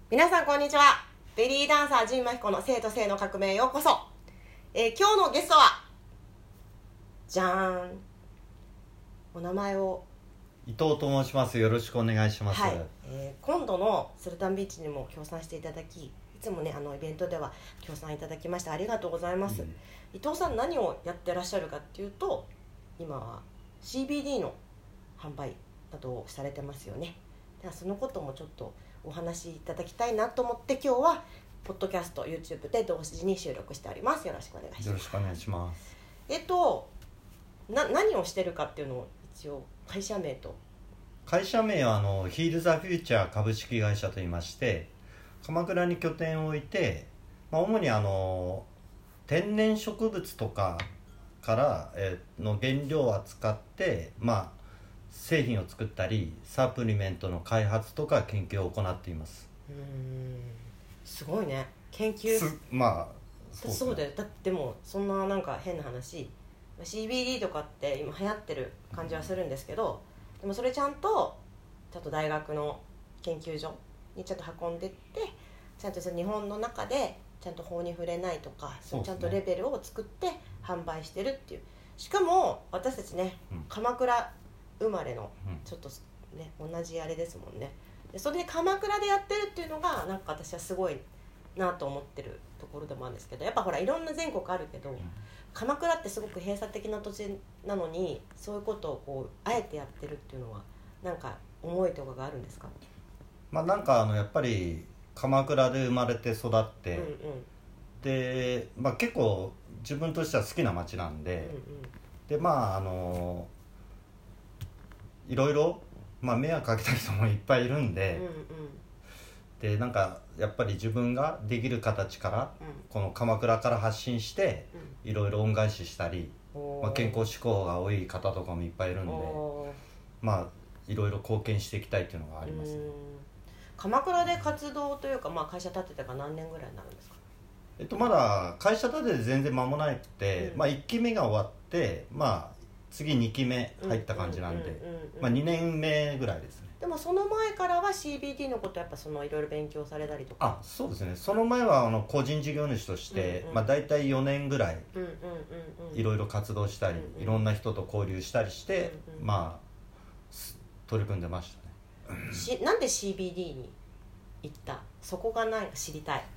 皆さんこんにちは。ベリーダンサー陣真彦の生と性の革命へようこそ。今日のゲストはじゃーん、お名前を。 伊藤と申します。よろしくお願いします。 はい、今度のスルタンビーチにも協賛していただき、いつもねイベントでは協賛いただきましてありがとうございます。伊藤さん何をやってらっしゃるかっていうと、今は CBD の販売などをされてますよね。ではそのこともちょっとお話しいただきたいなと思って今日はポッドキャスト YouTube で同時に収録しております。よろしくお願いします。 よろしくお願いします。 何をしてるかっていうのを一応会社名はヒール・ザ・フューチャー株式会社といいまして、鎌倉に拠点を置いて、主に天然植物とかからの原料を扱って、製品を作ったりサプリメントの開発とか研究を行っています。 すごいね、研究。そうだよ。だってもうそんな変な話 CBD とかって今流行ってる感じはするんですけど、でもそれちゃんと大学の研究所にちゃんと運んでってちゃんと日本の中でちゃんと法に触れないとか、そうちゃんとレベルを作って販売してるっていう。しかも私たちね、鎌倉生まれのちょっとね、同じあれですもんね。でそれで鎌倉でやってるっていうのが私はすごいなと思ってるところでもあるんですけど、やっぱほらいろんな全国あるけど、鎌倉ってすごく閉鎖的な土地なのにそういうことをあえてやってるっていうのは思いとかがあるんですか？ やっぱり鎌倉で生まれて育って、で、結構自分としては好きな町なんで、でいろいろ、迷惑かけた人もいっぱいいるんで、でやっぱり自分ができる形から、この鎌倉から発信していろいろ恩返ししたり、健康志向が多い方とかもいっぱいいるんで、いろいろ貢献していきたいっていうのがあります。 鎌倉で活動というか、会社建ててから何年ぐらいになるんですか？ まだ会社建てて全然間もないくて、1期目が終わって、次2期目入った感じなんで、2年目ぐらいですね。 でもその前からは CBD のこといろいろ勉強されたりとか。 そうですね。その前は個人事業主として、だいたい4年ぐらいいろいろ活動したり、いろんな人と交流したりして、取り組んでましたね。 なんで CBD に行った？そこが知りたい。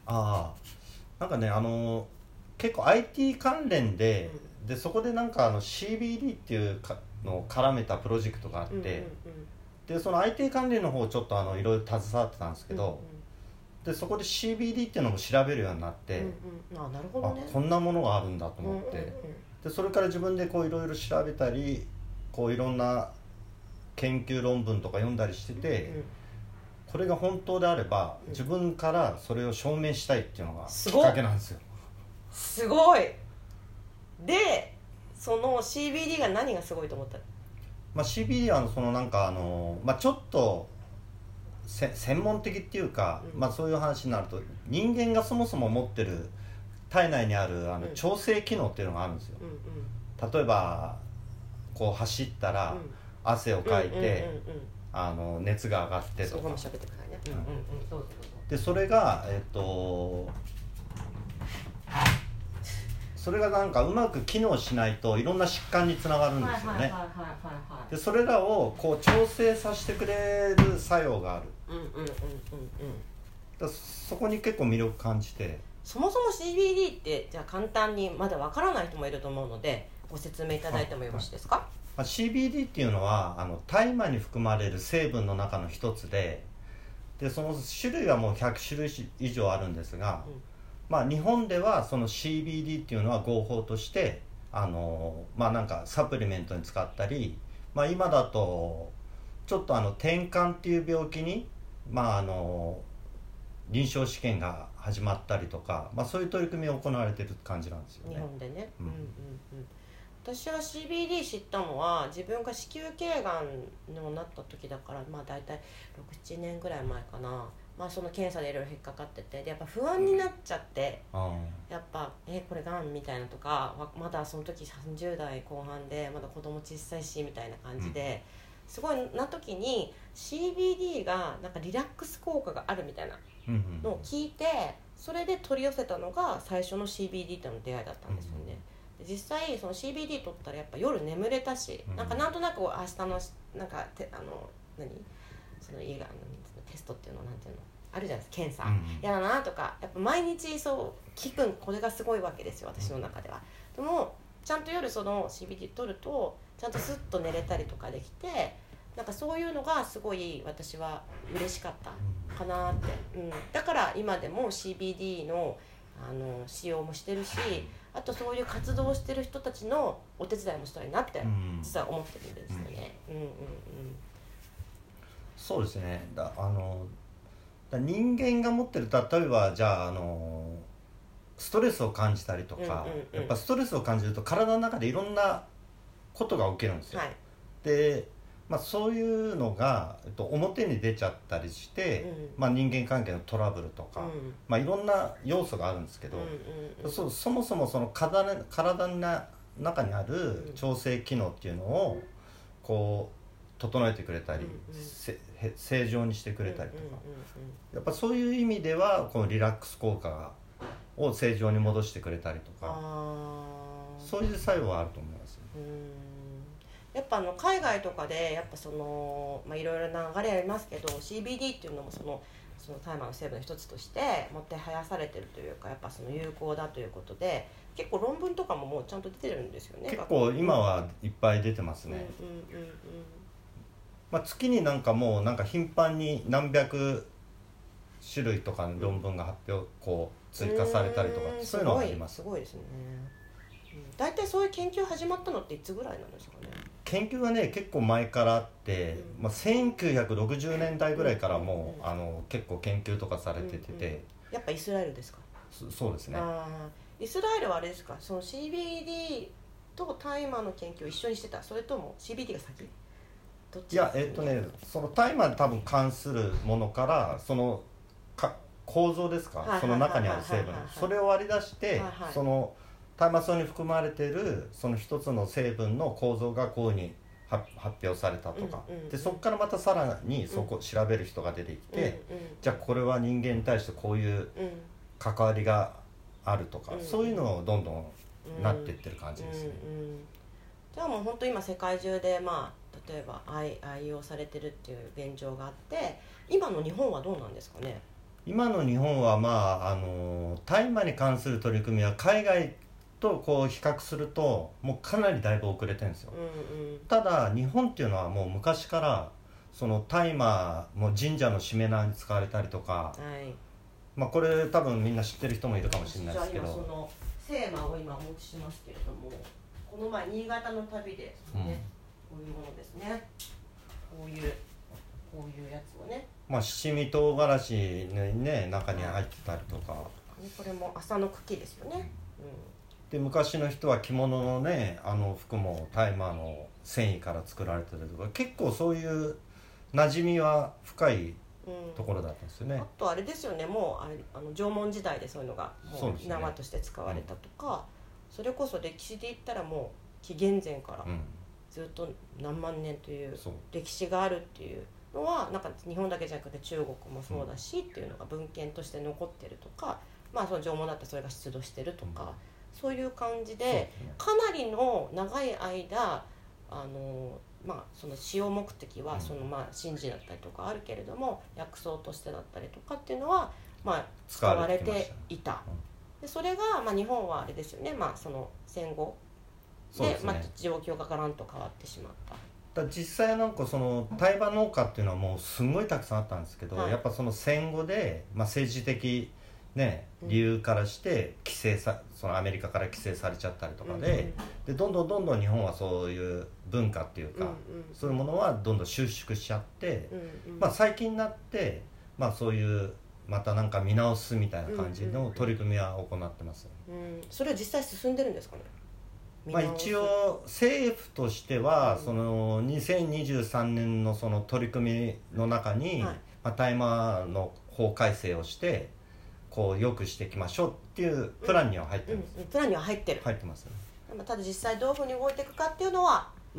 結構 IT 関連で、そこでCBD っていうのを絡めたプロジェクトがあって、でその IT 関連の方をちょっといろいろ携わってたんですけど、でそこで CBD っていうのも調べるようになって、 なるほどね、 こんなものがあるんだと思って、でそれから自分でいろいろ調べたり、いろんな研究論文とか読んだりしてて、これが本当であれば自分からそれを証明したいっていうのがきっかけなんですよ。 すごい。でその CBD が何がすごいと思ったの ？CBD はちょっと専門的っていうか、そういう話になると、人間がそもそも持ってる体内にある調整機能っていうのがあるんですよ。例えば走ったら汗をかいて、熱が上がってとか。 そこも喋ってくださいね。 でそれがそれがうまく機能しないといろんな疾患につながるんですよね。でそれらを調整させてくれる作用がある。そこに結構魅力感じて。 そもそも CBD ってじゃあ簡単にまだわからない人もいると思うのでご説明いただいてもよろしいですか ？CBD っていうのは大麻に含まれる成分の中の一つで、その種類はもう100種類以上あるんですが、日本ではその CBD っていうのは合法としてサプリメントに使ったり、今だとちょっと転換っていう病気に臨床試験が始まったりとか、そういう取り組みが行われてる感じなんですよね。 日本でね。私は CBD 知ったのは自分が子宮頸がんになった時だから、だいたい 6,7 年ぐらい前かな。その検査でいろいろ引っかかってて、でやっぱ不安になっちゃって、やっぱこれがんみたいなとか、まだその時30代後半でまだ子供小さいしみたいな感じで、すごいな時に CBD がリラックス効果があるみたいなのを聞いて、それで取り寄せたのが最初の CBD との出会いだったんですよね。で実際その CBD 取ったらやっぱ夜眠れたし、なんとなく明日のなんかそのテストっていうのなんていうのあるじゃないですか、検査、やだなとか、やっぱ毎日そう気分、これがすごいわけですよ、私の中では。でもちゃんと夜その CBD 取るとちゃんとスッと寝れたりとかできて、なんかそういうのがすごい私は嬉しかったかなって、だから今でも CBD の使用もしてるし、あとそういう活動をしてる人たちのお手伝いもしたいなって実は思ってるんですよね。 そうですね。人間が持ってる、例えばじゃあストレスを感じたりとか、やっぱストレスを感じると体の中でいろんなことが起きるんですよ。で、そういうのが表に出ちゃったりして、人間関係のトラブルとか、いろんな要素があるんですけど、そもそもその体の中にある調整機能っていうのをこう整えてくれたり、正常にしてくれたりとか、やっぱそういう意味ではこのリラックス効果を正常に戻してくれたりとか、そういう作用はあると思います。 やっぱ海外とかでやっぱそのいろいろな流れありますけど、 CBD っていうのもその大麻の成分の一つとしてもってはやされてるというか、やっぱその有効だということで結構論文とかももうちゃんと出てるんですよね。 結構今はいっぱい出てますね。月にもう頻繁に何百種類とかの論文が発表こう追加されたりとか、そういうのがあります。 すごいですね。だいたいそういう研究始まったのっていつぐらいなんですかね。 研究はね結構前からあって、1960年代ぐらいからもう、結構研究とかされてて、 やっぱイスラエルですか。 そうですね。 イスラエルはあれですか、その CBD と大麻の研究を一緒にしてた、それとも CBD が先？どっち？いやその大麻に多分関するものからその構造ですか、その中にある成分、それを割り出して、その大麻草に含まれているその一つの成分の構造がこういうふうに発表されたとか、でそこからまたさらにそこを調べる人が出てきて、じゃあこれは人間に対してこういう関わりがあるとか、そういうのをどんどんなっていってる感じですね。 じゃあもう本当今世界中で例えば愛用されてるっていう現状があって、今の日本はどうなんですかね。 今の日本は大麻に関する取り組みは海外とこう比較するともうかなりだいぶ遅れてるんですよ。ただ日本っていうのはもう昔からその大麻も神社のしめ縄に使われたりとか、これ多分みんな知ってる人もいるかもしれないですけど、 じゃあ今その聖麻を今お持ちしますけれども、この前新潟の旅で、こういうものですね、こういうやつをね、 七味唐辛子にね中に入ってたりとか、 これも麻の茎ですよね。 で昔の人は着物のね服も大麻の繊維から作られてたりとか、結構そういう馴染みは深いところだったんですよね。 あとあれですよね、もう縄文時代でそういうのがもう縄として使われたとか、それこそ歴史で言ったらもう紀元前からずっと何万年という歴史があるっていうのは日本だけじゃなくて中国もそうだしっていうのが文献として残ってるとか、その縄文だったらそれが出土してるとか、そういう感じでかなりの長い間その使用目的はその神事だったりとかあるけれども、薬草としてだったりとかっていうのは使われていた。でそれが日本はあれですよね、その戦後で状況がガランと変わってしまった。 実際その大麻農家っていうのはもうすごいたくさんあったんですけど、やっぱその戦後で政治的理由からしてそのアメリカから規制されちゃったりとかで、どんどん日本はそういう文化っていうか、そういうものはどんどん収縮しちゃって、最近になってそういうまた見直すみたいな感じの取り組みは行ってます。 それは実際進んでるんですかね。 一応政府としてはその2023年のその取り組みの中に、大麻の法改正をしてこう良くしていきましょうっていうプランには入ってる。 プランには入ってる。 入ってますね。 ただ実際どういうふうに動いていくかっていうのはまだ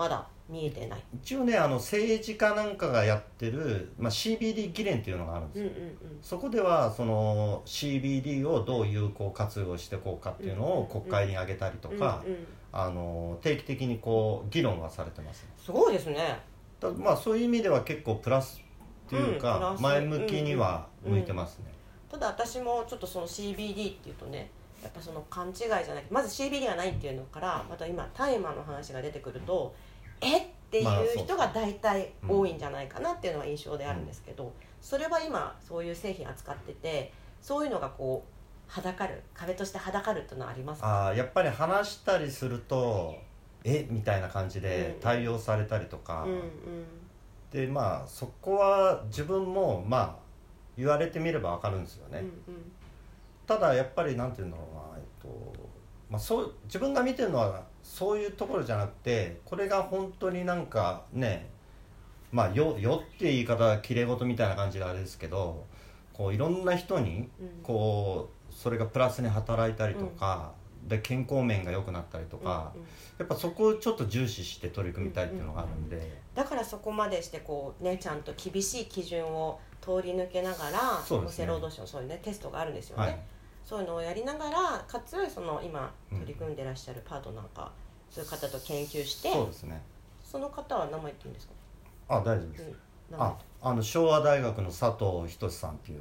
見えてない。 一応ね政治家なんかがやってる、CBD 議連っていうのがあるんですよ、そこではその CBD をどう有効活用していこうかっていうのを国会に上げたりとか、定期的にこう議論はされてます、ね、 すごいですね。 そういう意味では結構プラスっていうか、前向きには向いてますね、 ただ私もちょっとその CBD っていうとね、やっぱその勘違いじゃない、まず CBD がないっていうのから、また今大麻の話が出てくるとっていう人が大体多いんじゃないかなっていうのは印象であるんですけど、それは今そういう製品扱ってて、そういうのがこうはだかる、壁としてはだかるっていうのはありますか？ やっぱり話したりするとみたいな感じで対応されたりとか、でそこは自分も言われてみれば分かるんですよね、ただやっぱりなんていうんだろうな、そう自分が見てるのはそういうところじゃなくて、これが本当になんかね、よって言い方はきれい事みたいな感じであれですけど、こういろんな人にこうそれがプラスに働いたりとか、で健康面が良くなったりとか、やっぱそこをちょっと重視して取り組みたいっていうのがあるんで、 だからそこまでしてこうね、ちゃんと厳しい基準を通り抜けながら、厚生労働省のそういうねテストがあるんですよね、そういうのをやりながら、かつその今取り組んでらっしゃるパートナーか、そういう方と研究して、 そうですね、 その方は名前言っていいんですか？ 大丈夫です、昭和大学の佐藤仁さんっていう、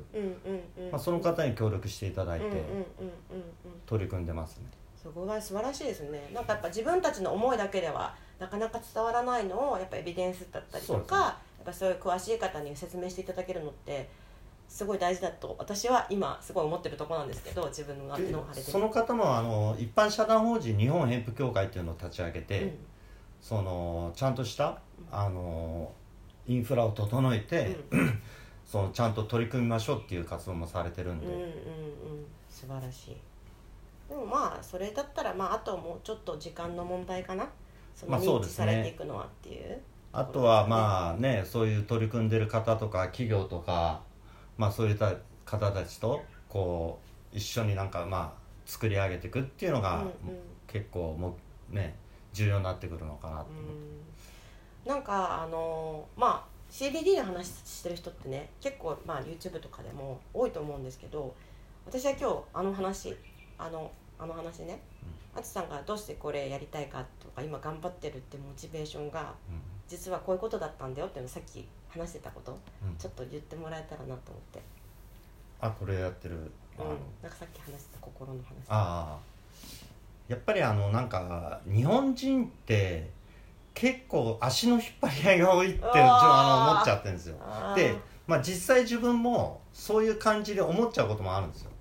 その方に協力していただいて取り組んでますね。 すごい素晴らしいですね。なんかやっぱ自分たちの思いだけではなかなか伝わらないのを、やっぱエビデンスだったりとか、やっぱそういう詳しい方に説明していただけるのってすごい大事だと私は今すごい思ってるところなんですけど、自分のあれでその方も一般社団法人日本ヘンプ協会っていうのを立ち上げて、そのちゃんとしたインフラを整えて、そのちゃんと取り組みましょうっていう活動もされてるんで、 素晴らしい。でもそれだったらあともうちょっと時間の問題かな、その認知されていくのはっていう、 あとはそういう取り組んでる方とか企業とか、そういった方たちとこう一緒になんか作り上げていくっていうのが、結構重要になってくるのかなと思って、 なんかCBD の話してる人ってね、結構YouTube とかでも多いと思うんですけど、私は今日あの話ね、あつさんがどうしてこれやりたいかとか、今頑張ってるってモチベーションが、実はこういうことだったんだよっていうのをさっき話してたこと、ちょっと言ってもらえたらなと思って。 これやってる、 なんかさっき話した心の話。 やっぱりなんか日本人って結構足の引っ張り合いが多いって思っちゃってるんですよ。で、実際自分もそういう感じで思っちゃうこともあるんですよ。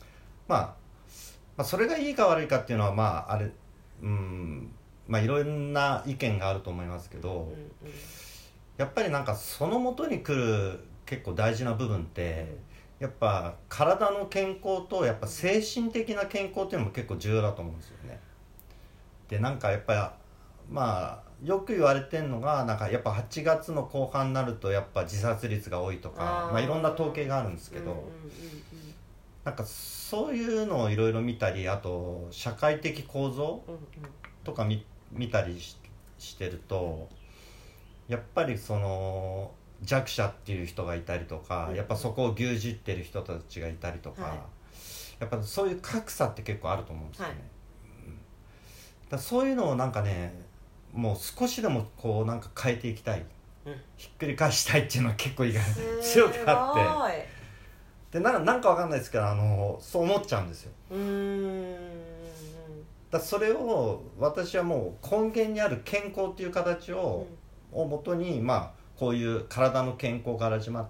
それがいいか悪いかっていうのはいろんな意見があると思いますけど、やっぱりなんかその元に来る結構大事な部分って、やっぱ体の健康とやっぱ精神的な健康っていうのも結構重要だと思うんですよね。でなんかやっぱよく言われてるのが、なんかやっぱ8月の後半になるとやっぱ自殺率が多いとか、いろんな統計があるんですけど、なんかそういうのをいろいろ見たり、あと社会的構造とか見たりしてると、やっぱりその弱者っていう人がいたりとか、やっぱそこを牛耳ってる人たちがいたりとか、やっぱそういう格差って結構あると思うんですよね、だそういうのをなんかね、もう少しでもこうなんか変えていきたい、ひっくり返したいっていうのは結構意外に強くあって、でなんかわかんないですけどそう思っちゃうんですよ。だそれを私はもう根源にある健康っていう形をもとに、こういう体の健康から始まって、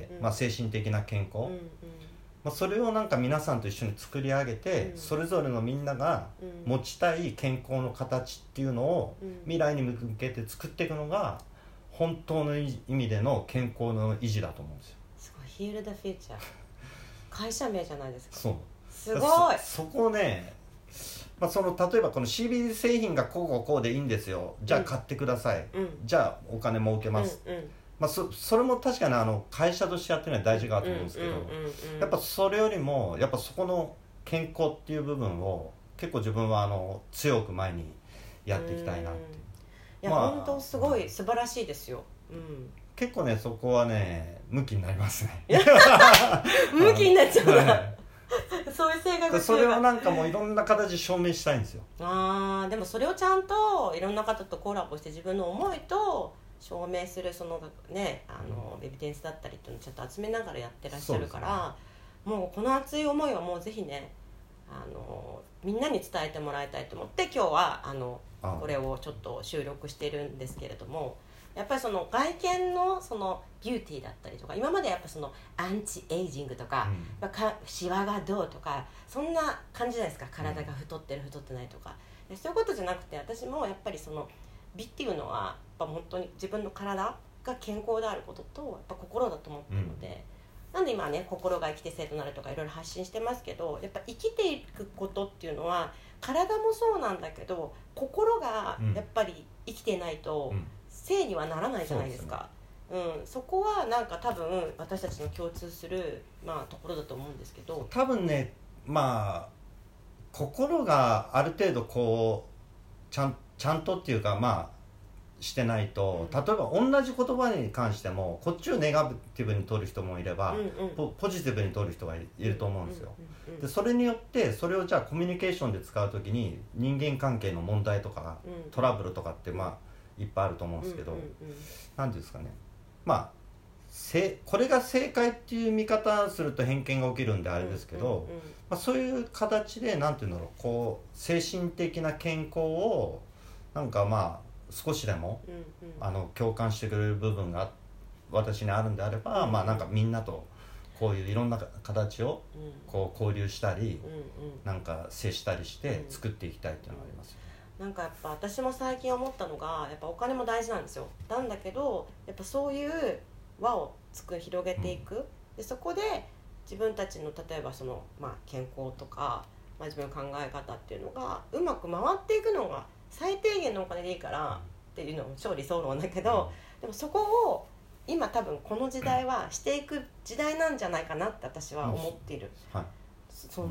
精神的な健康、それをなんか皆さんと一緒に作り上げて、それぞれのみんなが持ちたい健康の形っていうのを未来に向けて作っていくのが本当の意味での健康の維持だと思うんですよ。 すごい、 Heal the Future 会社名じゃないですか。 そう、 すごい。 そこをね、その例えばこの CBD 製品がこうでいいんですよ、じゃあ買ってください、じゃあお金儲けます、それも確かに会社としてやってるのは大事かと思うんですけど、やっぱそれよりもやっぱそこの健康っていう部分を結構自分は強く前にやっていきたいなって。 いや、本当すごい素晴らしいですよ、 結構ねそこはね向きになりますね向きになっちゃうんだそういう性格、 それをなんかもういろんな形で証明したいんですよ。 でもそれをちゃんといろんな方とコラボして自分の思いと証明するそのねベビーテンスだったりっていうのをちゃんと集めながらやってらっしゃるから、もうこの熱い思いはもうぜひねみんなに伝えてもらいたいと思って今日はこれをちょっと収録しているんですけれども、やっぱりその外見のそのビューティーだったりとか、今までやっぱそのアンチエイジングとか、シワがどうとかそんな感じじゃないですか。体が太ってる太ってないとか、そういうことじゃなくて、私もやっぱりその美っていうのはやっぱ本当に自分の体が健康であることとやっぱ心だと思ってるので、なんで今ね心が生きて生となるとかいろいろ発信してますけど、やっぱ生きていくことっていうのは体もそうなんだけど心がやっぱり生きてないと生にはならないじゃないですか。そこはなんか多分私たちの共通する、ところだと思うんですけど、 多分ね心がある程度こうちゃんとっていうかしてないと、例えば同じ言葉に関してもこっちをネガティブに取る人もいれば、ポジティブに取る人がいると思うんですよ。でそれによってそれをじゃあコミュニケーションで使うときに人間関係の問題とか、トラブルとかっていっぱいあると思うんですけど、なんていうんですかね、これが正解っていう見方すると偏見が起きるんであれですけど、そういう形でなんていうんだろう、こう精神的な健康をなんか少しでも、共感してくれる部分が私にあるんであれば、なんかみんなとこういういろんな形をこう交流したり、なんか接したりして作っていきたいっていうのがありますよ。 なんかやっぱ私も最近思ったのが、やっぱお金も大事なんですよ。なんだけどやっぱそういう輪を広げていく、でそこで自分たちの例えばその、健康とか、自分の考え方っていうのがうまく回っていくのが最低限のお金でいいからっていうのも超理想論だけど、でもそこを今多分この時代はしていく時代なんじゃないかなって私は思っている。そう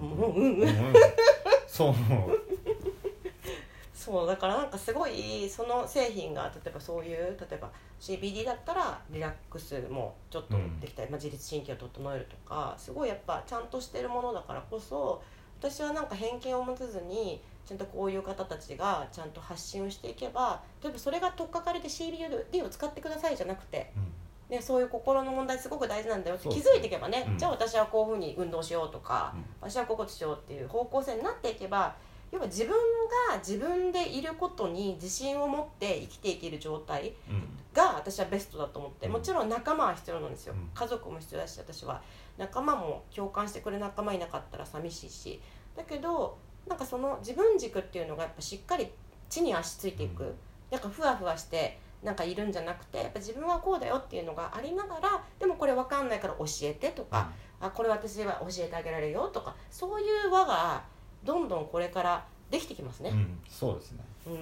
そうだからなんかすごいその製品が例えばそういう例えば CBD だったらリラックスもちょっとできたり、自律神経を整えるとか、すごいやっぱちゃんとしてるものだからこそ、私はなんか偏見を持たずにちゃんとこういう方たちがちゃんと発信をしていけば、例えばそれが取っかかりで CBD を使ってくださいじゃなくて、そういう心の問題すごく大事なんだよって気づいていけばね、じゃあ私はこういうふうに運動しようとか、私はこういうことしようっていう方向性になっていけば、要は自分が自分でいることに自信を持って生きていける状態が私はベストだと思って、もちろん仲間は必要なんですよ、家族も必要だし、私は仲間も共感してくれる仲間いなかったら寂しいし、だけどなんかその自分軸っていうのがやっぱしっかり地に足ついていく、なんかふわふわしてなんかいるんじゃなくて、やっぱ自分はこうだよっていうのがありながら、でもこれ分かんないから教えてとか、これ私は教えてあげられるよとか、そういう輪がどんどんこれからできてきますね。 そうですね。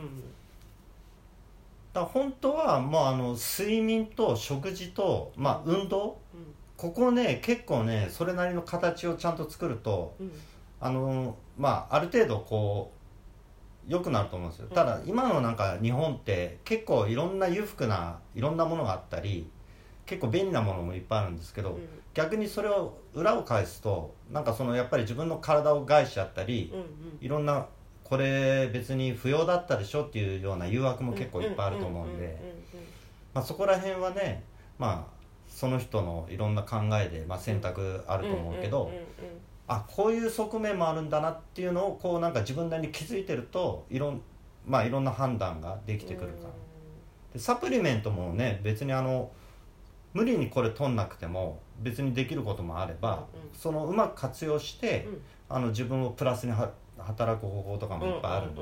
だから本当はもう睡眠と食事と、運動、ここね結構ねそれなりの形をちゃんと作ると、ある程度こう良くなると思うんですよ。ただ今のなんか日本って結構いろんな裕福ないろんなものがあったり、結構便利なものもいっぱいあるんですけど、逆にそれを裏を返すとなんかそのやっぱり自分の体を害しちゃったり、いろんなこれ別に不要だったでしょっていうような誘惑も結構いっぱいあると思うんで、そこら辺はねその人のいろんな考えで、選択あると思うけど、こういう側面もあるんだなっていうのをこうなんか自分なりに気づいてるといろんな判断ができてくるから。でサプリメントもね別に無理にこれ取んなくても別にできることもあれば、そのうまく活用して、自分をプラスに働く方法とかもいっぱいあるんで、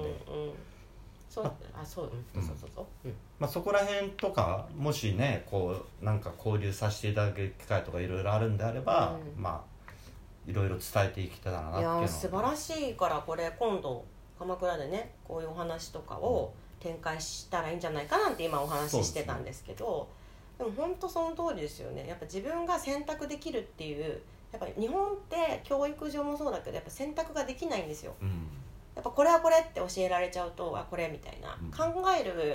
そこら辺とかもしねこうなんか交流させていただける機会とかいろいろあるんであれば、いろいろ伝えていきたいなっていうのは。 素晴らしいから、これ今度鎌倉でねこういうお話とかを展開したらいいんじゃないかなんて今お話ししてたんですけど、でも本当その通りですよね。やっぱ自分が選択できるっていう、やっぱり日本って教育上もそうだけどやっぱ選択ができないんですよ。やっぱこれはこれって教えられちゃうとこれみたいな、考える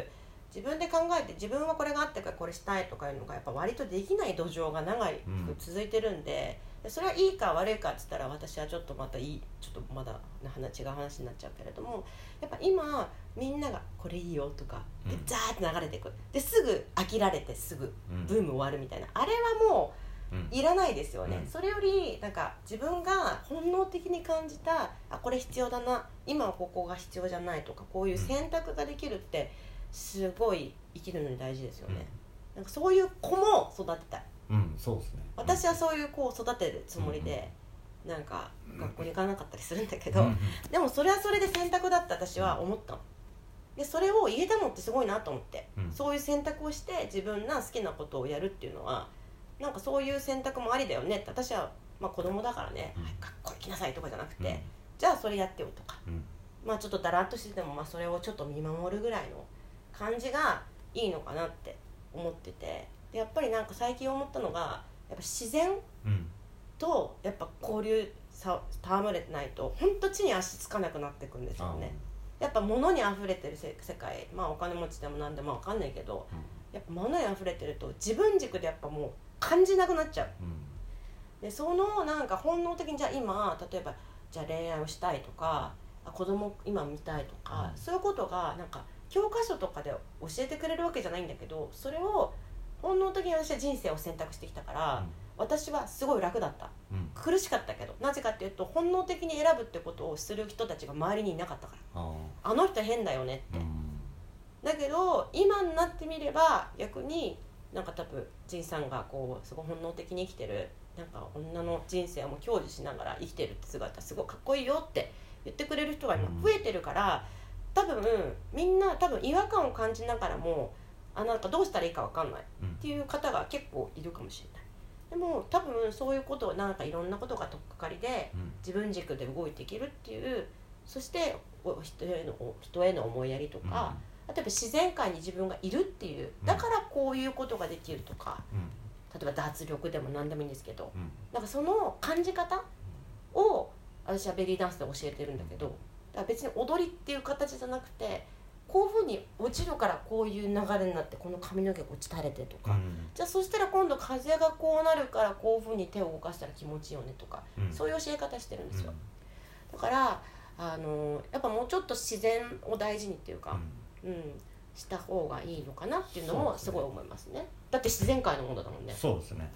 自分で考えて自分はこれがあってからこれしたいとかいうのがやっぱ割とできない土壌が長く続いてるんで、それはいいか悪いかっつったら私はちょっとまたちょっとまだ違う話になっちゃうけれども、やっぱ今みんながこれいいよとかでザーって流れていく、ですぐ飽きられてすぐブーム終わるみたいな、あれはもういらないですよね。それよりなんか自分が本能的に感じたこれ必要だな、今はここが必要じゃないとか、こういう選択ができるってすごい生きるのに大事ですよね。なんかそういう子も育てたい。 そうですね。 私はそういう子を育てるつもりで、なんか学校に行かなかったりするんだけど、でもそれはそれで選択だって私は思ったの。でそれを言えたのってすごいなと思って、そういう選択をして自分が好きなことをやるっていうのはなんかそういう選択もありだよねって。私はまあ子供だからね、学校行きなさいとかじゃなくて、じゃあそれやってよとか、まあちょっとだらっとしててもまあそれをちょっと見守るぐらいの感じがいいのかなって思ってて、でやっぱりなんか最近思ったのがやっぱ自然とやっぱ交流戯れてないと本当地に足つかなくなっていくんですよね。やっぱ物にあふれてる世界、まあお金持ちでも何でも分かんないけど、やっぱ物にあふれてると自分軸でやっぱもう感じなくなっちゃう、でそのなんか本能的にじゃあ今例えばじゃあ恋愛をしたいとか子供今見たいとか、そういうことがなんか教科書とかで教えてくれるわけじゃないんだけど、それを本能的に私は人生を選択してきたから、私はすごい楽だった、苦しかったけど、なぜかっていうと本能的に選ぶってことをする人たちが周りにいなかったから、あの人変だよねって、だけど今になってみれば逆になんか多分仁さんがこうすごい本能的に生きてるなんか女の人生をも享受しながら生きてるって姿すごいかっこいいよって言ってくれる人が今増えてるから、多分みんな多分違和感を感じながらもなんかどうしたらいいか分かんないっていう方が結構いるかもしれない。でも多分そういうことをなんかいろんなことが取っかかりで自分軸で動いていけるっていう、そして人への思いやりとか、例えば自然界に自分がいるっていう、だからこういうことができるとか、例えば脱力でも何でもいいんですけど、なんかその感じ方を私はベリーダンスで教えてるんだけど、だから別に踊りっていう形じゃなくてこういうふうに落ちるからこういう流れになってこの髪の毛が落ち垂れてとか、じゃあそしたら今度風がこうなるからこういうふうに手を動かしたら気持ちいいよねとか、そういう教え方してるんですよ。だからやっぱもうちょっと自然を大事にっていうか、した方がいいのかなっていうのもすごい思いますね。だって自然界のものだもんね。 そうですね。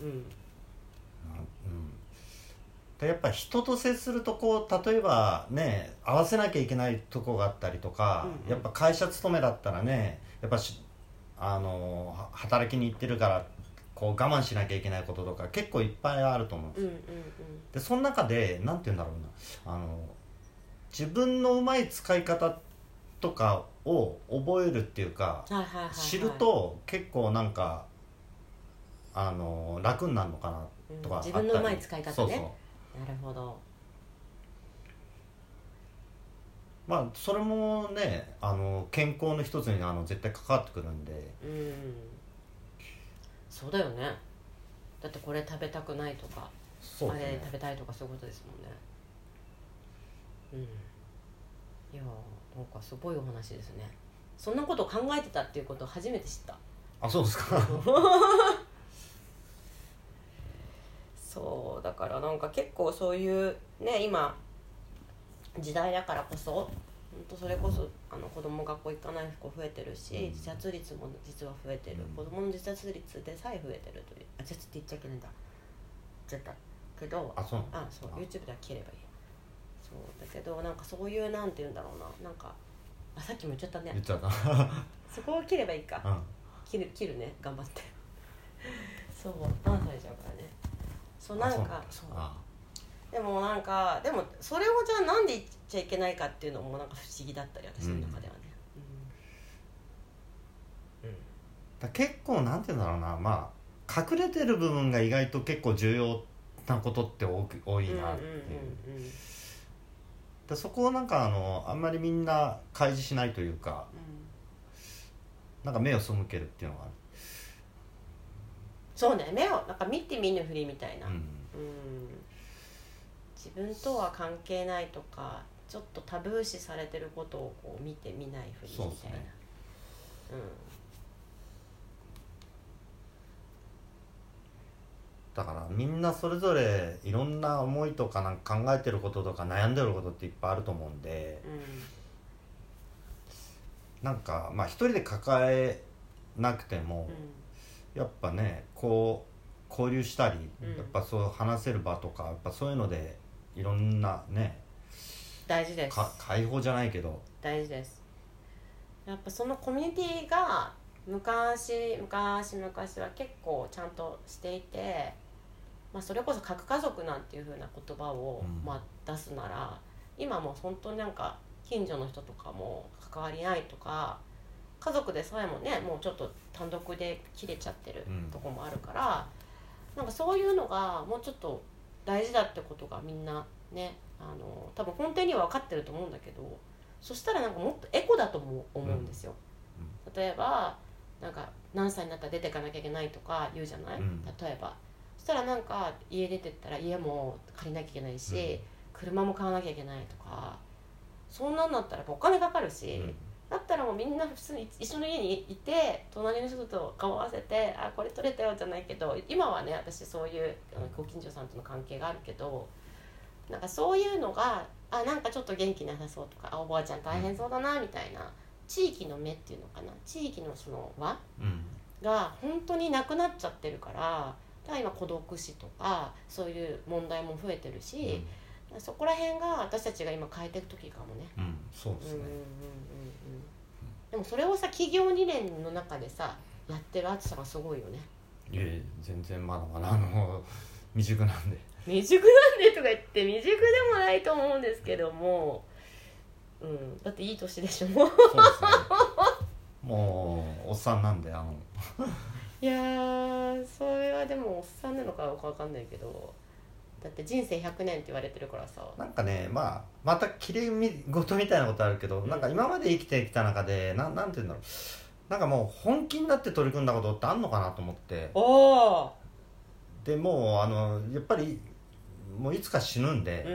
でやっぱ人と接するとこう例えばね合わせなきゃいけないとこがあったりとか、やっぱ会社勤めだったらねやっぱ働きに行ってるからこう我慢しなきゃいけないこととか結構いっぱいあると思うんですよ。でその中でなんて言うんだろうな、自分のうまい使い方とかを覚えるっていうか、知ると結構なんか楽になるのかなとかあったり、 自分のうまい使い方ね。 そうそう、 なるほど。 まあそれもね健康の一つに絶対関わってくるんで、 そうだよね。だってこれ食べたくないとか、 そうですね、 あれ食べたいとかそういうことですもんね。いやなんかすごいお話ですね。そんなことを考えてたっていうことを初めて知った。 あ、そうですかそうだからなんか結構そういうね今時代だからこそ本当それこそ子供学校行かない子増えてるし、自殺率も実は増えてる、子供の自殺率でさえ増えてるという、自殺って言っちゃいけないんだ言っちゃったけど、 そう YouTube では切ればいい。そうだけどなんかそういうなんて言うんだろうな、なんかさっきも言っちゃったね。 言っちゃったそこを切ればいいか、切るね頑張ってそう何されちゃうからね。そうなんかそうでもなんかでもそれをじゃあなんで言っちゃいけないかっていうのもなんか不思議だったり私の中ではね、 だ結構なんて言うんだろうな、まあ隠れてる部分が意外と結構重要なことって多いなっていう、でそこをなんかあんまりみんな開示しないというか、なんか目を背けるっていうのがある。 そうね、目をなんか見て見ぬふりみたいな、自分とは関係ないとかちょっとタブー視されてることをこう見て見ないふりみたいな、 だからみんなそれぞれいろんな思いとかなんか考えてることとか悩んでることっていっぱいあると思うんで、なんかまあ一人で抱えなくても、やっぱねこう交流したり、やっぱそう話せる場とかやっぱそういうのでいろんなね大事です。 解放じゃないけど大事です。やっぱそのコミュニティが昔は結構ちゃんとしていて、まあ、それこそ核家族なんていう風な言葉を、まあ、出すなら今もう本当になんか近所の人とかも関わりないとか、家族でさえもねもうちょっと単独で切れちゃってるとこもあるから、なんかそういうのがもうちょっと大事だってことがみんなね多分根底には分かってると思うんだけど、そしたらなんかもっとエコだとも思うんですよ。例えばなんか何歳になったら出ていかなきゃいけないとか言うじゃない、例えばそしたらなんか家出てったら家も借りなきゃいけないし、車も買わなきゃいけないとか、そんなんだったらお金かかるし、だったらもうみんな普通に一緒の家にいて隣の人と顔合わせてこれ取れたよじゃないけど、今はね私そういうご近所さんとの関係があるけど、なんかそういうのがなんかちょっと元気なさそうとかおばあちゃん大変そうだなみたいな地域の目っていうのかな、地域のその輪が本当になくなっちゃってるから、だから今孤独死とかそういう問題も増えてるし、そこら辺が私たちが今変えていく時かもね。 そうですね。 でもそれをさ企業理念の中でさやってる暑さがすごいよね。 いや全然まだまだ未熟なんで未熟なんでとか言って未熟でもないと思うんですけども、だっていい年でしょもう。そうですね。 もうおっさんなんでいやそれはでもおっさんなのか分かんないけど、だって人生100年って言われてるからさ。 なんかねまたきれい事みたいなことあるけど、なんか今まで生きてきた中でなんて言うんだろう、なんかもう本気になって取り組んだことってあんのかなと思って。でもうやっぱりもういつか死ぬんで、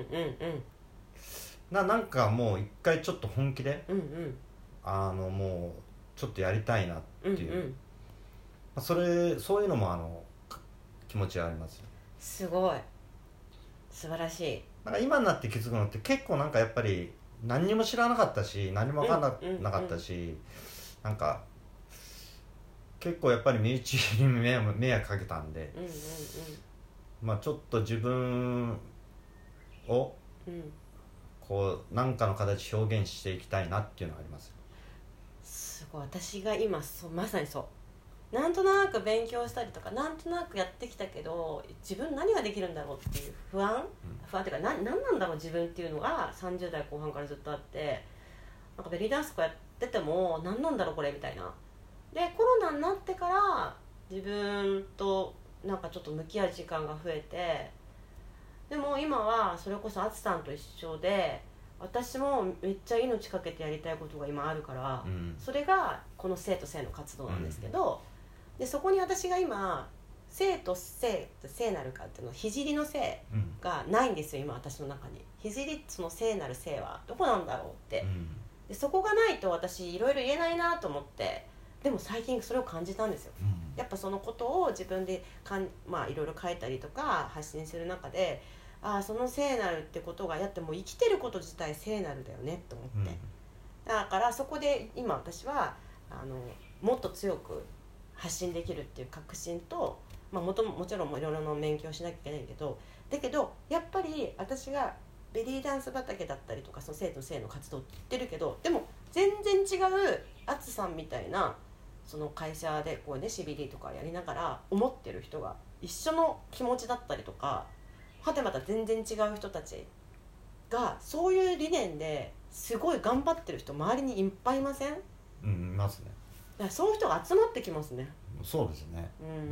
なんかもう一回ちょっと本気で、もうちょっとやりたいなっていう、そういうのも気持ちはありますよ。 すごい素晴らしい。 なんか今になって気づくのって結構なんかやっぱり何にも知らなかったし何も分かんなかったし、なんか結構やっぱり身内に迷惑かけたんで、まあちょっと自分をこう何かの形表現していきたいなっていうのがあります。 すごい。私が今まさになんとなく勉強したりとかなんとなくやってきたけど自分何ができるんだろうっていう不安っていうか何なんだろう自分っていうのが30代後半からずっとあって、なんかベリーダンスとかやってても何なんだろうこれみたいな。でコロナになってから自分となんかちょっと向き合う時間が増えて、でも今はそれこそあつさんと一緒で私もめっちゃ命かけてやりたいことが今あるから、それがこの生と性の活動なんですけど、でそこに私が今生と性聖なるかっていうのは聖の性がないんですよ今私の中に。その聖なる性はどこなんだろうって、でそこがないと私いろいろ言えないなと思って、でも最近それを感じたんですよ。やっぱそのことを自分でいろいろ書いたりとか発信する中で、その聖なるってことがやってもう生きてること自体聖なるだよねと思って、だからそこで今私はもっと強く発信できるっていう確信と、もちろんいろいろな勉強しなきゃいけないけど、だけどやっぱり私がベリーダンス畑だったりとかその生と性の活動って言ってるけど、でも全然違うあつさんみたいなその会社でこうね CBD とかやりながら思ってる人が一緒の気持ちだったりとか、はてまた全然違う人たちがそういう理念ですごい頑張ってる人周りにいっぱいいません？ いますね。 だからそういう人が集まってきますね。 そうですね。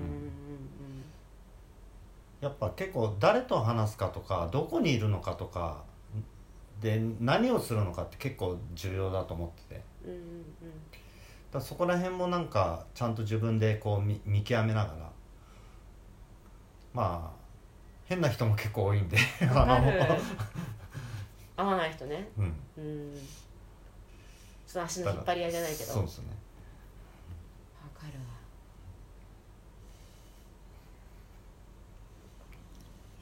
やっぱ結構誰と話すかとかどこにいるのかとかで何をするのかって結構重要だと思ってて、だそこら辺もなんかちゃんと自分でこう見極めながら、変な人も結構多いんで合わない人ね。その足の引っ張り合いじゃないけど。 そうですね。 わかるわ。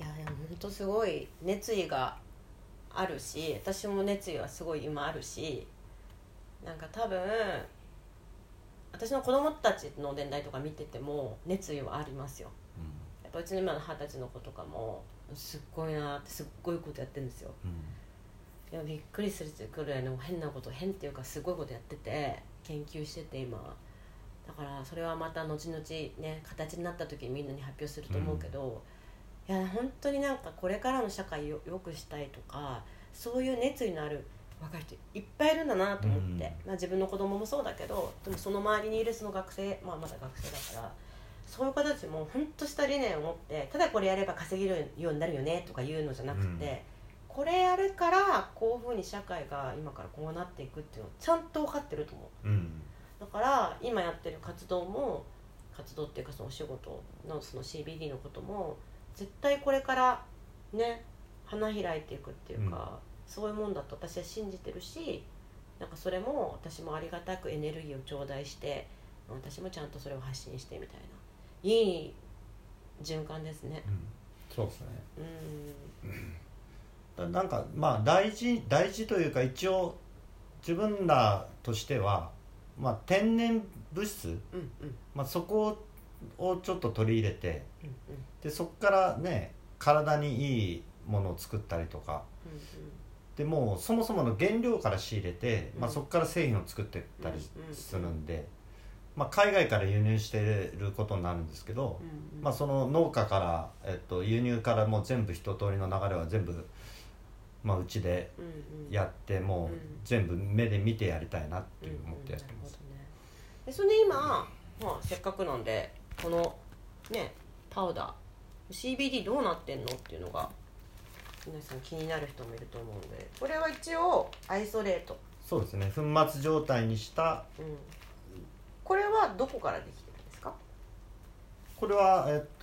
本当すごい熱意があるし、私も熱意はすごい今あるし、なんか多分私の子供たちの年代とか見てても熱意はありますよ、やっぱうちの今の20歳の子とかもすっごいなって、すっごいことやってるんですよ、いやびっくりするくらいの変なこと、変っていうかすごいことやってて、研究してて今だから、それはまた後々ね形になった時にみんなに発表すると思うけど、いや本当になんかこれからの社会を良くしたいとか、そういう熱意のある若い人いっぱいいるんだなと思って、まあ、自分の子供もそうだけど、でもその周りにいるその学生、まだ学生だから、そういう子たちも本当した理念を持って、ただこれやれば稼げるようになるよねとかいうのじゃなくて、これやるからこういうふうに社会が今からこうなっていくっていうのをちゃんと分かってると思う、だから今やってる活動っていうかそのお仕事のその CBD のことも絶対これからね花開いていくっていうか、そういうもんだと私は信じてるし、なんかそれも私もありがたくエネルギーを頂戴して、私もちゃんとそれを発信してみたいな、いい循環ですね、 そうですね、なんかまあ大事というか、一応自分らとしては、まあ、天然物質、まあ、そこをちょっと取り入れて、でそこからね体にいいものを作ったりとか、でもうそもそもの原料から仕入れて、まあ、そこから製品を作っていったりするんで、まあ、海外から輸入してることになるんですけど、まあ、その農家から、輸入からもう全部一通りの流れは全部、まあ、うちでやって、もう全部目で見てやりたいなって思ってやってます。 でそれで今、まあ、せっかくなんでこのねパウダー CBD どうなってんのっていうのが皆さん気になる人もいると思うんで、これは一応アイソレート、 そうですね、粉末状態にした、 これはどこからできてるんですか？ これは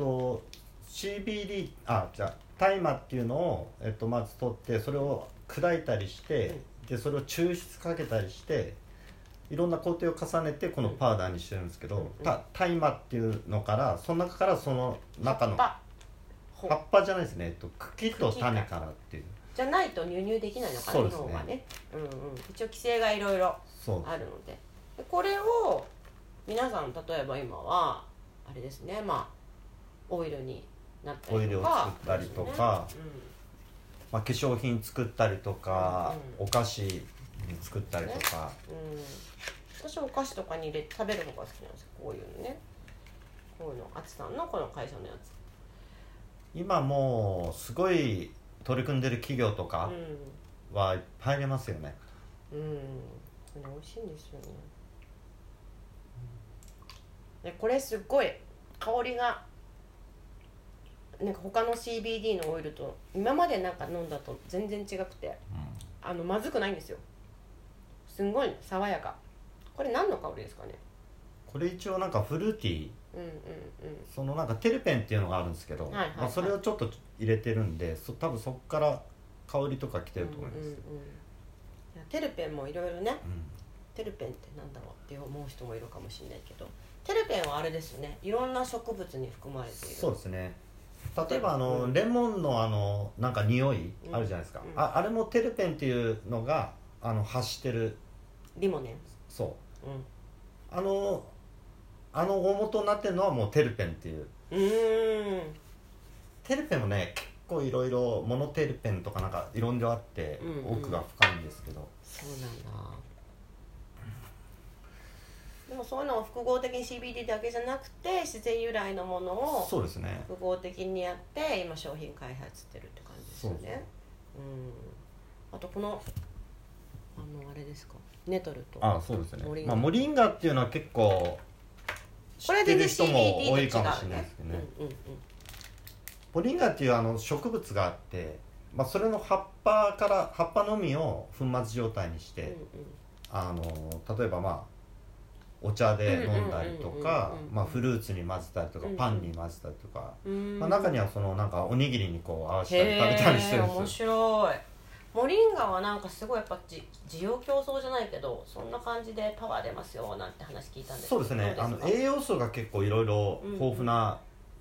CBD じゃあ大麻っていうのを、まず取って、それを砕いたりして、でそれを抽出かけたりしていろんな工程を重ねてこのパウダーにしてるんですけど、大麻っていうのから、その中からその中の葉っぱじゃないですね、茎と種からっていうじゃないと輸入できないのかな、日本はね、一応規制がいろいろあるので、これを皆さん例えば今はあれですね、まあオイルになったりとか、 オイルを作ったりとか、まあ、化粧品作ったりとか、お菓子に作ったりとか、 私お菓子とかに入れて食べるのが好きなんですよ、こういうのね、こういうのあつさんのこの会社のやつ、 今もうすごい取り組んでる企業とかはいっぱいありますよね。 美味しいんですよね。でこれすっごい香りがなんか他の CBD のオイルと今までなんか飲んだと全然違くて、まずくないんですよ。すんごい爽やか。これ何の香りですかね？ これ一応なんかフルーティー、そのなんかテルペンっていうのがあるんですけど、まあ、それをちょっと入れてるんで、多分そこから香りとか来てると思います。 テルペンもいろいろね、テルペンってなんだろうって思う人もいるかもしれないけど、テルペンはあれですよね、いろんな植物に含まれている。 そうですね。例えばレモンのなんか匂いあるじゃないですか、あれもテルペンっていうのが発してる。 リモネン。 そう、大元になってるのはもうテルペンっていう。テルペンもね結構いろいろモノテルペンとかなんかいろいろあって、奥が深いんですけど。 そうなんだ。でもそういうのを複合的に CBD だけじゃなくて自然由来のものをそうですね、 複合的にやって今商品開発してるって感じですよね。あとこのあれですか、ネトルと。 そうですね。モリンガっていうのは結構知ってる人も多いかもしれないですけどね。モリンガっていう植物があって、まあ、それの葉っぱのみを粉末状態にして、例えばまあお茶で飲んだりとか、フルーツに混ぜたりとか、パンに混ぜたりとか、中にはそのなんかおにぎりにこう合わせたり食べたりしてるんですよ。 面白い。モリンガはなんかすごいやっぱ需要競争じゃないけど、そんな感じでパワー出ますよなんて話聞いたんですけど。 そうですね。栄養素が結構いろいろ豊富な、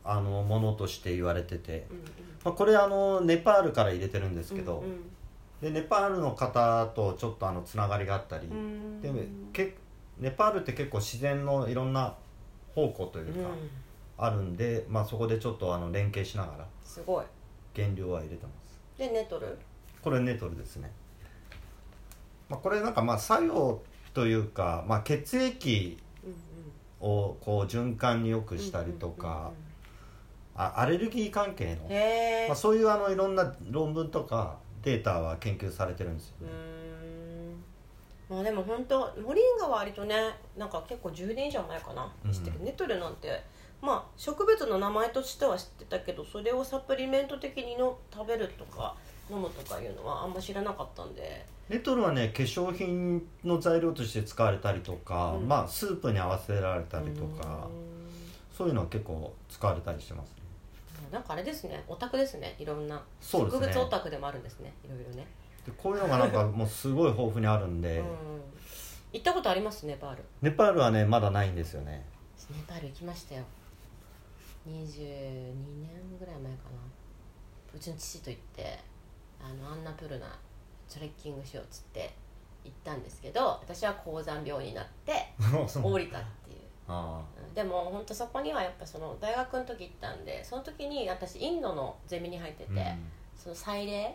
ものとして言われてて、これネパールから入れてるんですけど、でネパールの方とちょっとつながりがあったり、でネパールって結構自然のいろんな宝庫というか、あるんで、そこでちょっと連携しながらすごい原料は入れてます。 でネトル、 これネトルですね。これなんか作用というか、血液をこう循環に良くしたりとか、アレルギー関係の、そういういろんな論文とかデータは研究されてるんですよね。 でも本当モリンガは割とね、なんか結構10年以上前かな、知ってる。ネトルなんて植物の名前としては知ってたけど、それをサプリメント的に食べるとか飲むとかいうのはあんま知らなかったんで。 ネトルはね、化粧品の材料として使われたりとか、スープに合わせられたりとか、そういうのは結構使われたりしてますね。 なんかあれですね、オタクですね、いろんな。 そうですね、 植物オタクでもあるんですね、いろいろね。 でこういうのがなんかもうすごい豊富にあるんで行ったことあります？ネパール。 ネパールはね、まだないんですよね。 ネパール行きましたよ、22年ぐらい前かな。うちの父と行ってアンナプルナトレッキングしようっつって行ったんですけど、私は高山病になって降りたっていうでも本当そこにはやっぱその大学の時行ったんで、その時に私インドのゼミに入ってて、その祭礼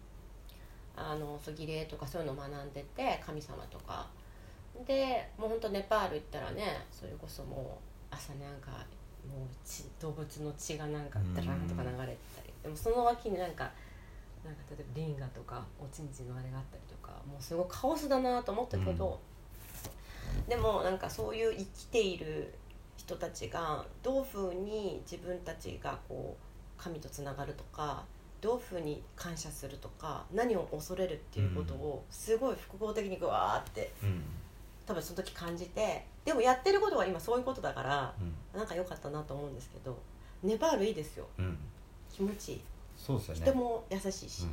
儀礼とかそういうのを学んでて、神様とかで、もう本当ネパール行ったらね、それこそもう朝なんかもう動物の血がなんかダランとか流れてたり、でもその脇になんか例えばリンガとかおちんちんのあれがあったりとか、もうすごいカオスだなと思ったけど、でもなんかそういう生きている人たちがどういうふうに自分たちがこう神とつながるとか、どういうふうに感謝するとか、何を恐れるっていうことをすごい複合的にグワーって多分その時感じて、でもやってることは今そういうことだから、なんか良かったなと思うんですけど、ネパールいいですよ、気持ちいい。 そうですよね、 人も優しいし、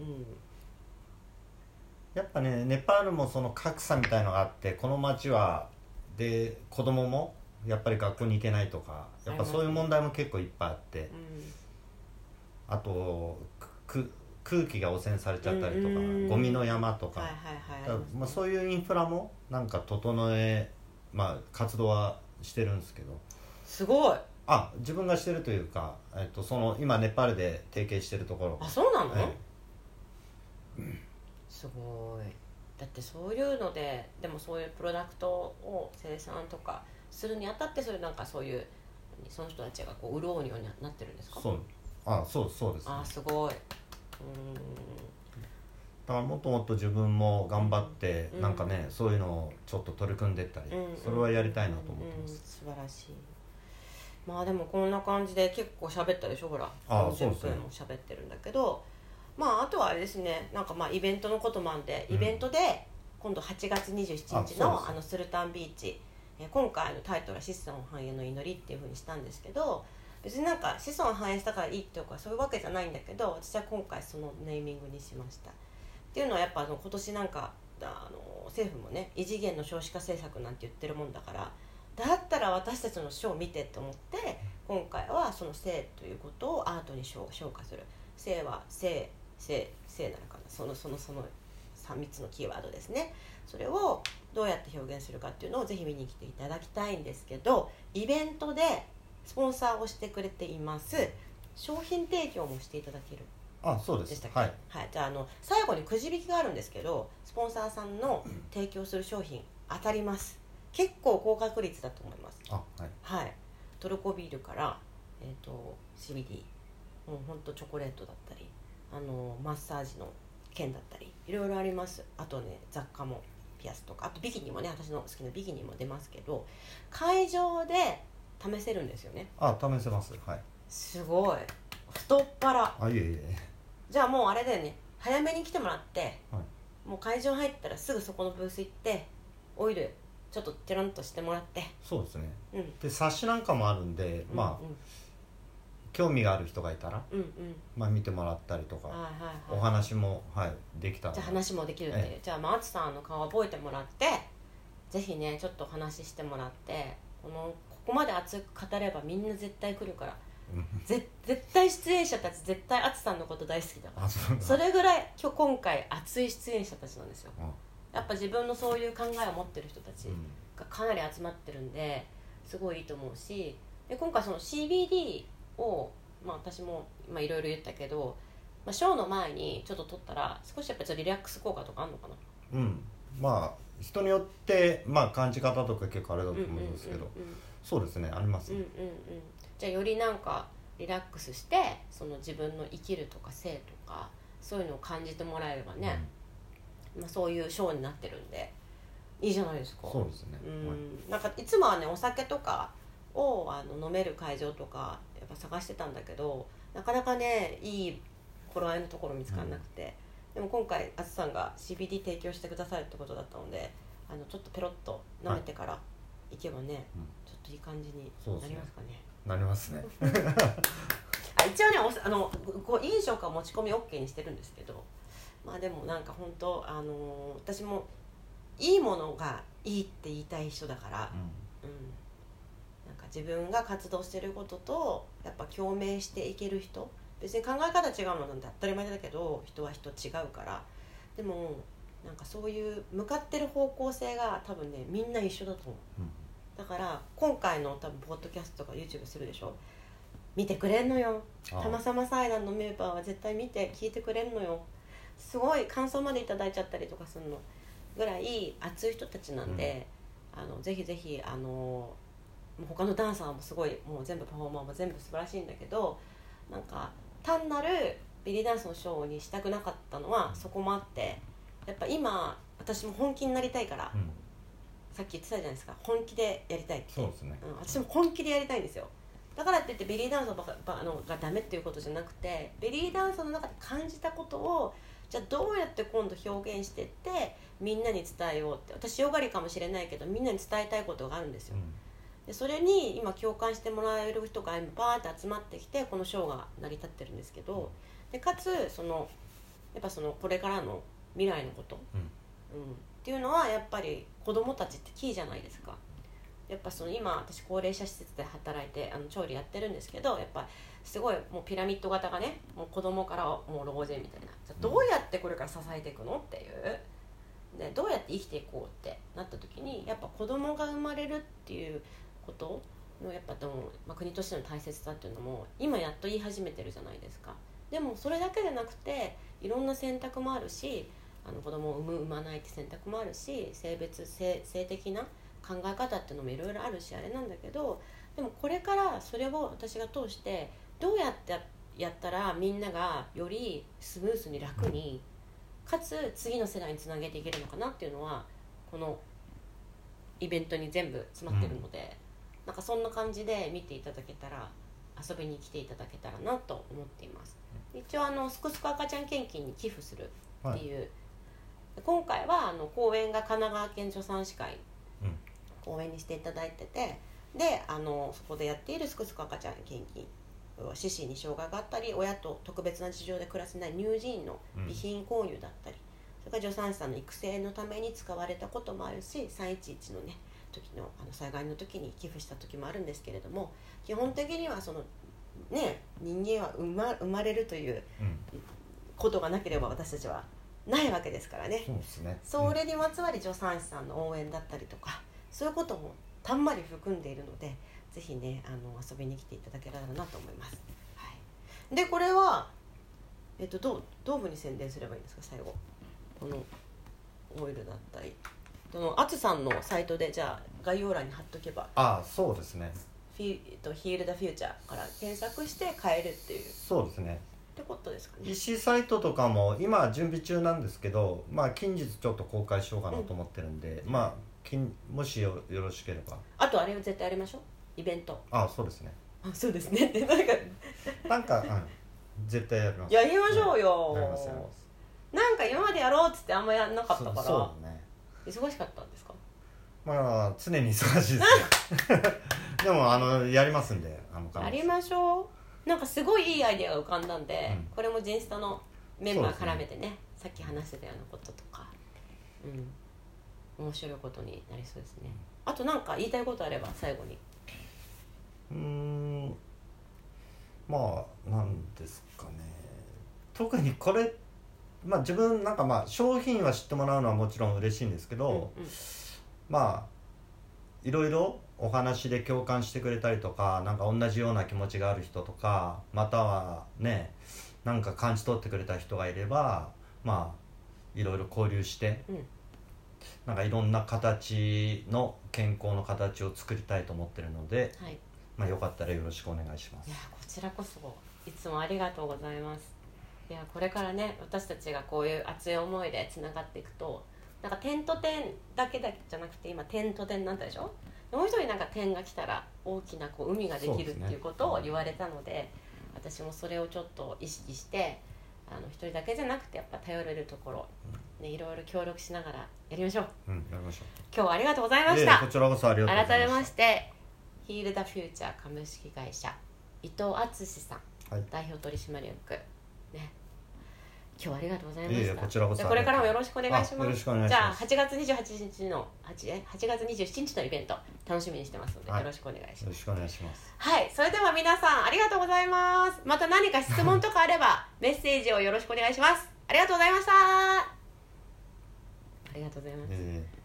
やっぱね、ネパールもその格差みたいのがあって、この町はで子供もやっぱり学校に行けないとか、やっぱそういう問題も結構いっぱいあって、あと空気が汚染されちゃったりとか、ゴミの山とか、そういうインフラもなんか整え、活動はしてるんですけど。 すごい。 自分がしてるというか、その今ネパールで提携してるところ。 そうなの？すごい。だってそういうので、でもそういうプロダクトを生産とかするにあたって、それなんかそういうその人たちがこう潤うようになってるんですか？ そうですね。 すごい。 だからもっともっと自分も頑張って、なんかね、そういうのをちょっと取り組んでったり、それはやりたいなと思ってます。 素晴らしい。でもこんな感じで結構喋ったでしょ、ほら。 40 分も喋ってるんだけど、あとはあれですね、なんかイベントのこともあんで、イベントで今度8月27日のスルタンビーチ、今回のタイトルは子孫繁栄の祈りっていう風にしたんですけど、別になんか子孫繁栄したからいいとかそういうわけじゃないんだけど、私は今回そのネーミングにしました。っていうのはやっぱ今年なんか政府もね、異次元の少子化政策なんて言ってるもんだから、だったら私たちの書を見てって思って、今回はその性ということをアートに昇華する。性は性なのかな、その3つのキーワードですね。それをどうやって表現するかっていうのをぜひ見に来ていただきたいんですけど、イベントでスポンサーをしてくれています。商品提供もしていただける。 そうです。 でしたっけ？じゃあ最後にくじ引きがあるんですけど、スポンサーさんの提供する商品当たります。結構高確率だと思います。トルコビールから、CBD、もうほんとチョコレートだったり、マッサージの券だったり、いろいろあります。あとね、雑貨もピアスとか、あとビキニもね、私の好きなビキニも出ますけど、会場で試せるんですよね。 試せます。 すごい太っ腹。 いえ。 じゃあもうあれだよね、早めに来てもらって、もう会場入ったらすぐそこのブース行ってオイルちょっとテロンとしてもらって。 そうですね、で冊子なんかもあるんで、興味がある人がいたら、見てもらったりとか、お話も、できたら、 じゃあ話もできるっていう、じゃあアツさんの顔覚えてもらって、ぜひねちょっとお話ししてもらって、ここまで熱く語ればみんな絶対来るから、 絶対出演者たち絶対淳さんのこと大好きだから、それぐらい今回熱い出演者たちなんですよ。やっぱ自分のそういう考えを持ってる人たちがかなり集まってるんですごいいいと思うし、で今回その CBD を、私もいろいろ言ったけど、ショーの前にちょっと撮ったら少しやっぱちょっとリラックス効果とかあるのかな。 人によって感じ方とか結構あれだと思うんですけど、そうですね、ありますね。 じゃあよりなんかリラックスしてその自分の生きるとか性とかそういうのを感じてもらえればね、そういうショーになってるんでいいじゃないですか。 そうですね。 なんかいつもはねお酒とかを飲める会場とかやっぱ探してたんだけど、なかなかねいい頃合いのところ見つからなくて、でも今回淳さんが CBD 提供してくださるってことだったので、ちょっとペロッと舐めてから行けばね、ちょっといい感じになりますかね。 なりますね。 一応ねご飲食は持ち込み OK にしてるんですけど、でもなんか本当私もいいものがいいって言いたい人だから、なんか自分が活動してることとやっぱ共鳴していける人、別に考え方違うのなんて当たり前だけど人は人違うから、でもなんかそういう向かってる方向性が多分ねみんな一緒だと思う。だから今回の多分ポッドキャストとか YouTube するでしょ、見てくれんのよ。たまさま祭壇のメンバーは絶対見て聞いてくれんのよ。すごい感想までいただいちゃったりとかするのぐらい熱い人たちなんで、ぜひぜひ他のダンサーもすごいもう全部パフォーマーも全部素晴らしいんだけど、なんか単なるベリーダンスのショーにしたくなかったのはそこもあって、やっぱ今私も本気になりたいから、さっき言ってたじゃないですか、本気でやりたいって。 そうですね。 私も本気でやりたいんですよ。だからって言ってベリーダンサーがダメっていうことじゃなくて、ベリーダンサーの中で感じたことをじゃあどうやって今度表現していってみんなに伝えようって、私よがりかもしれないけどみんなに伝えたいことがあるんですよ。でそれに今共感してもらえる人が今バーって集まってきてこのショーが成り立ってるんですけど、でかつやっぱこれからの未来のこと、っていうのはやっぱり子どもたちってキーじゃないですか。やっぱ今私高齢者施設で働いて調理やってるんですけど、やっぱすごいもうピラミッド型がね、もう子供からもう老人みたいな、じゃどうやってこれから支えていくのっていうで、どうやって生きていこうってなった時にやっぱ子供が生まれるっていうことのやっぱ国としての大切さっていうのも今やっと言い始めてるじゃないですか。でもそれだけでなくていろんな選択もあるし、子供を産む産まないって選択もあるし、性的な考え方っていうのもいろいろあるしあれなんだけど、でもこれからそれを私が通してどうやってやったらみんながよりスムーズに楽にかつ次の世代につなげていけるのかなっていうのはこのイベントに全部詰まってるので、なんかそんな感じで見ていただけたら、遊びに来ていただけたらなと思っています。一応すくすく赤ちゃん献金に寄付するっていう、今回は講演が神奈川県助産師会講演にしていただいてて、でそこでやっているすくすく赤ちゃん献金、四肢に障害があったり親と特別な事情で暮らせない乳児院の備品購入だったり、それから助産師さんの育成のために使われたこともあるし、311のね時の災害の時に寄付した時もあるんですけれども、基本的には人間は生まれるということがなければ私たちはないわけですからね。 そうですね。 それにまつわり助産師さんの応援だったりとか、そういうこともたんまり含んでいるので、ぜひね遊びに来ていただけたらなと思います。でこれはどういうふうに宣伝すればいいんですか。最後このオイルだったり淳さんのサイトでじゃあ概要欄に貼っとけば、 そうですね。 ヒール・ダ・フューチャーから検索して買えるっていう、 そうですねってことですかね。 EC サイトとかも今準備中なんですけど、近日ちょっと公開しようかなと思ってるんで、もしよろしければ。 あとあれを絶対やりましょう、イベント。 そうですね。 そうですねってなんか絶対やります。 やりましょうよ。 やります。 なんか今までやろうっつってあんまやんなかったから。 そうね。 忙しかったんですか。 常に忙しいですよでもやりますんでやりましょう。なんかすごいいいアイデアが浮かんだんで、これもジェンスタのメンバー絡めてね、さっき話してたようなこととか、面白いことになりそうですね。あとなんか言いたいことあれば最後に。 まあなんですかね、特にこれ、まあ自分なんかまあ商品は知ってもらうのはもちろん嬉しいんですけど、まあいろいろお話で共感してくれたりとか、なんか同じような気持ちがある人とか、またはねなんか感じ取ってくれた人がいれば、まあいろいろ交流して、なんかいろんな形の健康の形を作りたいと思ってるので、まあよかったらよろしくお願いします。 いやこちらこそいつもありがとうございます。いやこれからね私たちがこういう熱い思いでつながっていくと、なんか点と点だけじゃなくて今点と点なんだでしょ。もう一人なんか点が来たら大きなこう海ができるっていうことを言われたので、私もそれをちょっと意識して一人だけじゃなくてやっぱ頼れるところ、ね、いろいろ協力しながらやりましょう。 やりましょう。 今日はありがとうございました。 こちらこそありがとうございました。 改めましてヒールダフューチャー株式会社伊藤敦さん、代表取締役ね、今日はありがとうございました。 こちらこそ。 これからもよろしくお願いします。 よろしくお願いします。 じゃあ8月28日の8月27日のイベント楽しみにしてますので、よろしくお願いします。 よろしくお願いします。 はい、それでは皆さんありがとうございます。また何か質問とかあればメッセージをよろしくお願いします。ありがとうございました。ありがとうございます。